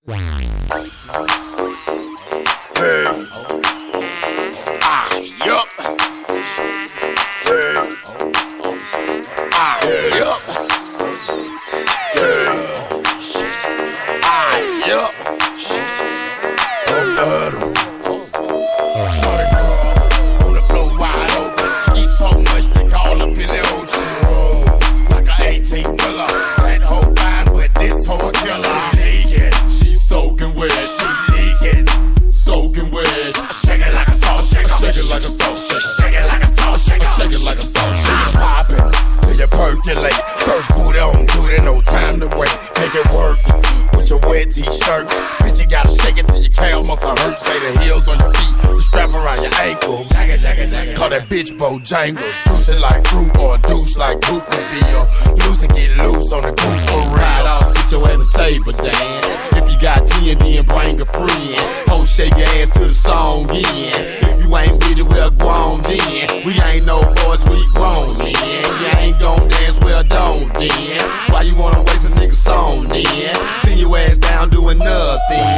Bojangles, juicing like fruit or a douche like Goop would be loose and get loose on the goose for real. Ride off, get your ass a table dance. If you got T&D and bring a friend, ho, shake your ass to the song in. If you ain't with it, well, go on then. We ain't no boys, we grown then. You ain't gon' dance, well, don't then. Why you wanna waste a nigga song then? See your ass down doing nothing.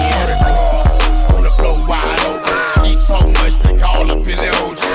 On the floor wide open, she eat so much they call up in the ocean.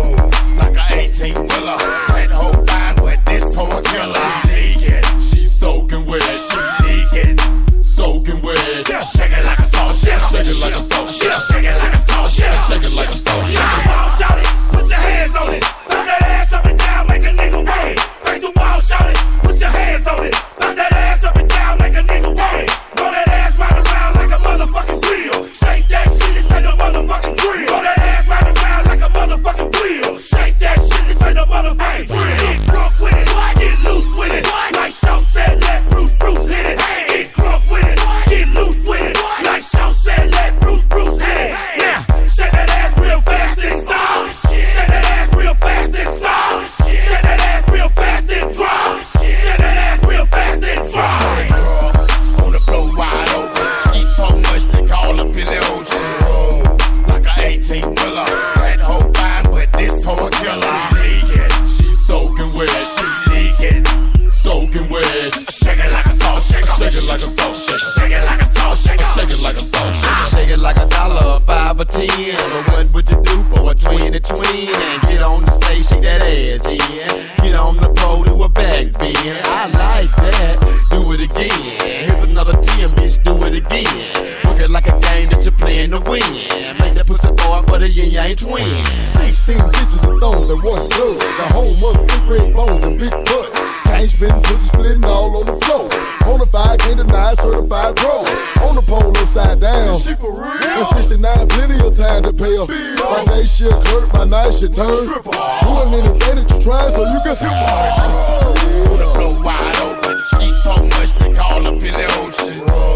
18-wheeler, that hoe fine, but this hoe a killer. She leaking, she soaking wet. She leaking, soaking wet. Shake it like a salt shaker. Shake it like a salt shaker. Shake it like a salt shaker. Shake it like a salt shaker. Come on, shout it, put your hands on it. Bounce that ass up and down, make a nigga wait. Face the wall, shout it, put your hands on it. Bounce that ass up and down, make a nigga wait. Roll that ass round around like a motherfucking wheel. Shake that shit, this ain't no motherfucking drill. Roll that ass round around like a motherfucking wheel. Shake that shit, this ain't no motherfucking drill. Get drunk with it, get loose with it. Like Shaw said, let Bruce hit it. Get drunk with it, get loose with it. Like Shaw said, let Bruce hit it. Yeah, shake that ass real fast and stop. Shake that ass real fast and stop. Shake that ass real fast and drop. Shake that ass real fast and drop. On the floor wide open, she eat so much they call up in the ocean. Like a 18-wheeler, that hoe fine, but this hoe a killer. She soaking wet. She leaking, soaking wet. Shake it like a salt shaker. Shake it like a salt shaker. Shake it like a salt shaker. Shake it like a salt shaker. Shake it like $1, 5 or 10. But what would you do for a 20 twin? And get on the stage, shake that ass then. Get on the pole, do a back bend. I like that. Do it again. Here's another 10, bitch. Do it again. Look it like a game that you're playing to win. Make that pussy forward for the yin-yang twins. 16 bitches and thongs and one blood. The home of big red bones and big butts. Gang spitting pussy splitting all on the floor. Bonafide, can't deny, certified pro. On the pole upside down. She for real. And 69, plenty of time to pay her. By day she'll clerk, by night she'll turn. Doing anything that you're trying so you can skip. On the floor wide open, she eat so much they call up in the ocean.